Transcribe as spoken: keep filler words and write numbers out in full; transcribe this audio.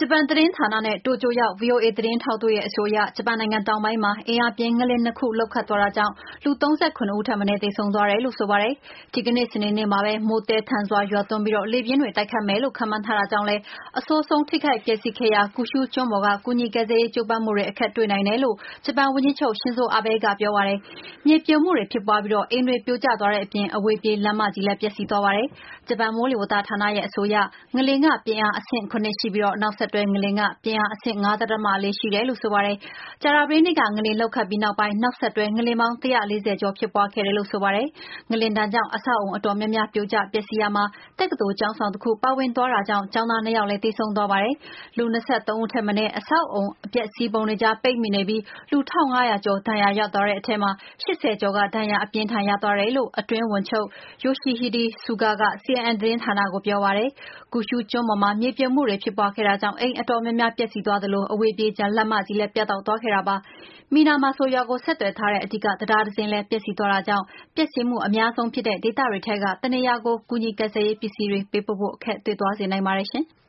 ဂျပန်သတင်းဌာနနဲ့တိုကျိုရောက် ဗွီအိုအေသတင်းထောက်တို့ရဲ့အဆိုအရဂျပန်နိုင်ငံတောင်ပိုင်းမှာအင်အားပြင်းငလျင်နှစ်ခုလှုပ်ခတ်သွားတာကြောင့်လူ၃၇ဦးထက်မနည်းသေဆုံးသွားတယ်လို့ဆိုပါတယ်။ဒီကနေ့စနေနေ့မှာပဲမိုးသည်းထန်စွာရွာသွန်းပြီးလေပြင်းတွေတိုက်ခတ်မယ်လို့ခန့်မှန်းထားတာကြောင့်လည်းအဆိုးဆုံးထိခိုက်ပျက်စီးခဲ့ရာကူရှူးကျွန်းပေါ်ကကူညီကယ်ဆယ်ရေးကြိုးပမ်းမှုတွေအခက်တွေ့နိုင်တယ်လို့ဂျပန်ဝန်ကြီးချုပ်ရှင်ဇိုအာဘေးကပြောပါတယ်။မြေပြိုမှုတွေဖြစ်ပွားပြီးအိမ်တွေပြိုကျသွားတဲ့အပြင်အဝေးပြေးလမ်းမကြီးလည်းပျက်စီးသွားပါတယ်။ဂျပန်မိုးလေဝသဌာနရဲ့အဆိုအရငလျင်ကပြင်းအားအဆင့်၇ရှိပြီးနောက်ဆက်တွဲငလျင်ကပြင်းအားအဆင့် ၅.၄ ရှိတယ်လို့ဆိုပါတယ်။ကြာသပတေးနေ့ကငလျင်လှုပ်ခတ်ပြီးနောက်ပိုင်းနောက်ဆက်တွဲငလျင်ပေါင်း၁၄၀ကျော်ဖြစ်ပွားခဲ့တယ်လို့ဆိုပါတယ်။ငလျင်ဒဏ်ကြောင့်အဆောက်အအုံအတော်များများပြိုကျပျက်စီးရာမှာတက္ကသိုလ်ကျောင်းဆောင်တစ်ခုပါဝင်သွားတာကြောင့်ကျောင်းသားနှစ်ယောက်လည်းသေဆုံးသွားပါတယ်။လူ၂၃ဦးထက်မနည်းအဆောက်အအုံအပျက်အစီးပုံတွေကြားပိတ်မိနေပြီးလူ၁၅၀၀ကျော်ဒဏ်ရာရသွားတဲ့အထဲမှာ၈၀ကျော်ကဒဏ်ရာအပြင်းထန်ရသွားတယ်လို့အတွင်းဝန်ချုပ် Yoshihide Suga က စီအန်အန် သတင်းဌာနကိုပြောပါတယ်။ကူရှူးကျွန်းပေါ်မှာမြေပြိုမှုတွေဖြစ်ပွားခဲ့တာကြောင့်အိမ်အတော်များများပျက်စီးသွားသလိုအဝေးပြေးလမ်းမကြီးလည်းပြတ်တောက်သွားခဲ့တာပါ။မီနာမာဆိုရွာကိုဆက်သွယ်ထားတဲ့အဓိကတံတားတစ်စင်းလည်းပျက်စီးသွားတာကြောင့်ပျက်စီးမှုအများဆုံးဖြစ်တဲ့ဒေသတွေထဲကတနေရာကိုကူညီကယ်ဆယ်ရေးပစ္စည်းတွေပေးပို့ဖို့အခက်တွေ့သွားစေနိုင်ပါတယ်ရှင်။